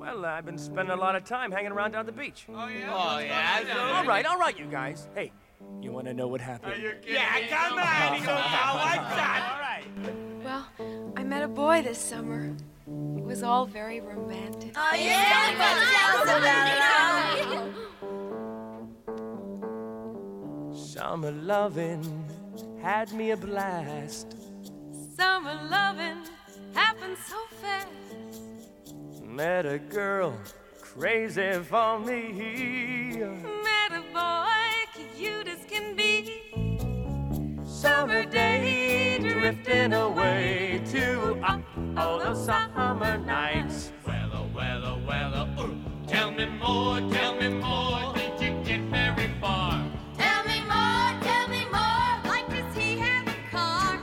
Well, I've been spending a lot of time hanging around down the beach. Oh, yeah? All right, you guys. Hey, you want to know what happened? Yeah, come on, what's that? All right. Well, I met a boy this summer. It was all very romantic. Oh, yeah? Tell us about it. Summer loving had me a blast. Summer loving happened so fast. Met a girl crazy for me. Met a boy cute as can be. Summer day drifting away to all those summer nights. Well, tell me more, did you get very far? Tell me more, like does he have a car?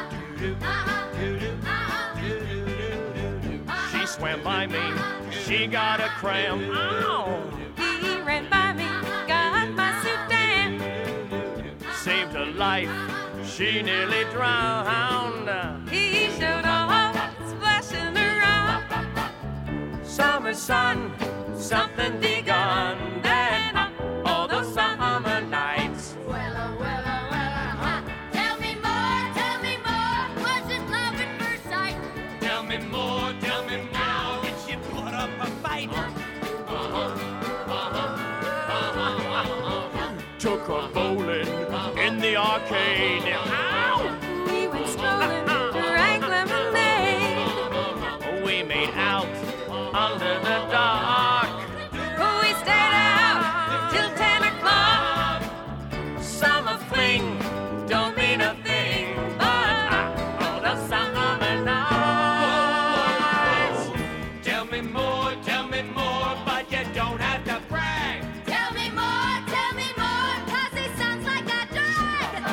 She swam by me, she got a cramp. Ow! He ran by me, got my suit damp. Saved her life, she nearly drowned. He showed off, splashing around. Summer sun, something begun. Then all those summer nights. Well, tell me more, was it love at first sight? Tell me more, did she put up a fight? Took her bowling in the arcade. Ow! We went strolling, drank lemonade. We made out under the dark. We stayed out till 10 o'clock. Summer fling don't mean a thing, but all the summer nights. Tell me more, but you don't have to brag. Tell me more, cause he sounds like a drag.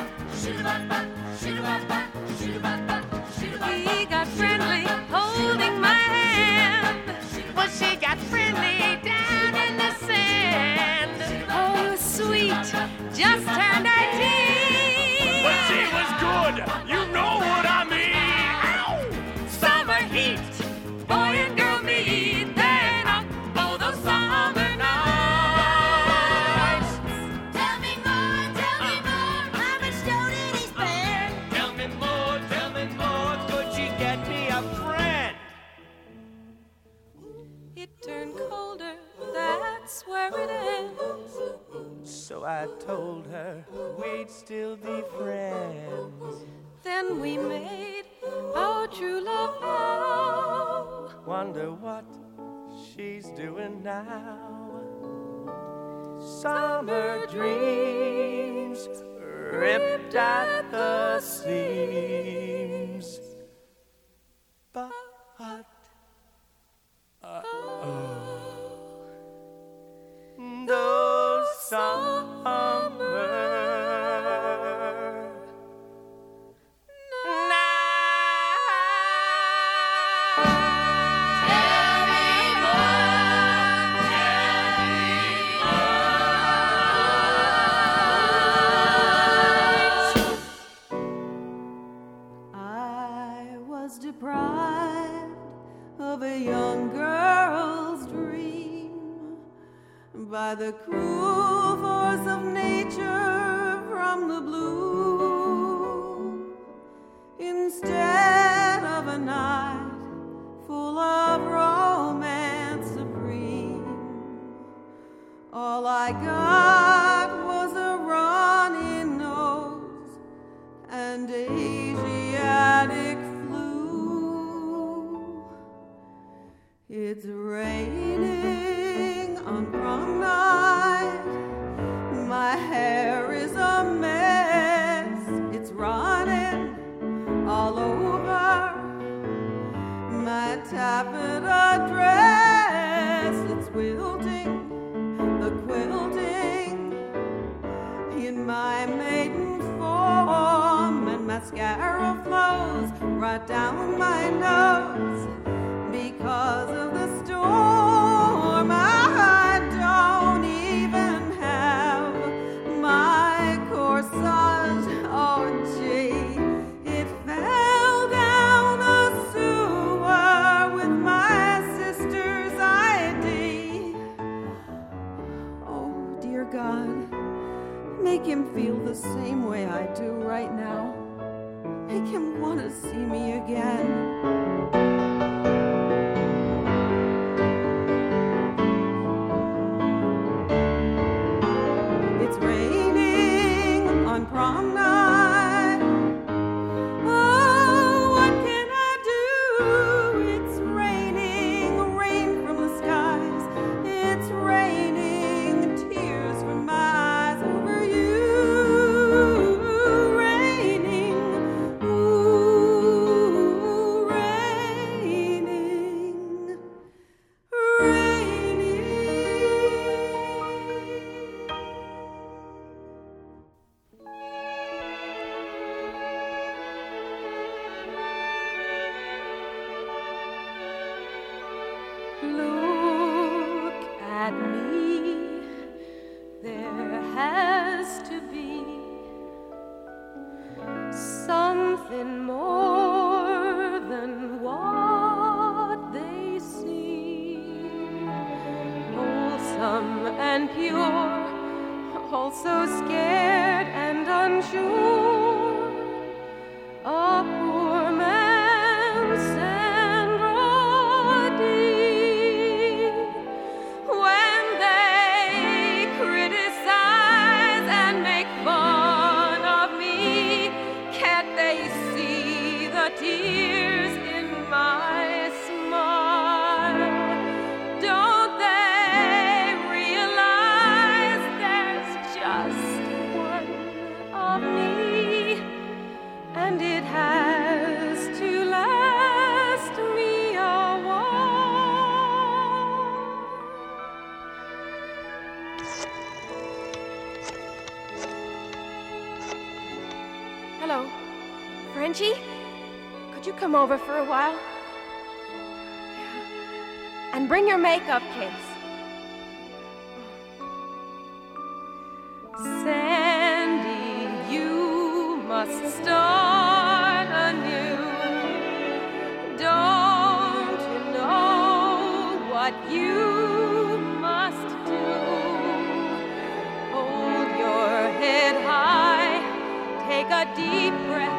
He got friendly, holding my hand. Well, she got friendly down in the sand. Oh, he was sweet, just turned 18. But she was good, you know what I mean. Ow! Summer heat, boy and girl meet. Then all those summer nights. Tell me more, how much dough did he spend? Tell me more, could you get me a friend? It turned colder, that's where it ends. So I told her we'd still be friends. Then we made our true love vow. Wonder what she's doing now. Summer dreams ripped at the seams. But those summer I was deprived of a young girl's dream by the cruel force of nature from the blue. Instead of a night full of romance supreme, all I got was a runny nose and Asiatic flu. It's raining on prom night. My hair is a mess. It's running all over my taffeta dress. It's wilting, the quilting in my maiden form, and mascara flows right down my nose because of the storm. I don't even have my corsage. Oh gee, it fell down a sewer with my sisters. I the same way I do right now. Make him want to see me again. Prom night. Oh, what can I do? It's raining, rain from the skies. It's raining, tears from my eyes over you. Raining, ooh, raining, raining. Look at me, there has to be something more than what they see. Wholesome and pure, also scared and unsure. A poor man's Sandra Dee. When they criticize and make fun of me, can't they see the tears in my smile? Don't they realize there's just one of me, and it has to last me a while? Hello, Frenchie? Could you come over for a while? And bring your makeup case. Sandy, you must start anew. Don't you know what you must do? Hold your head high, take a deep breath.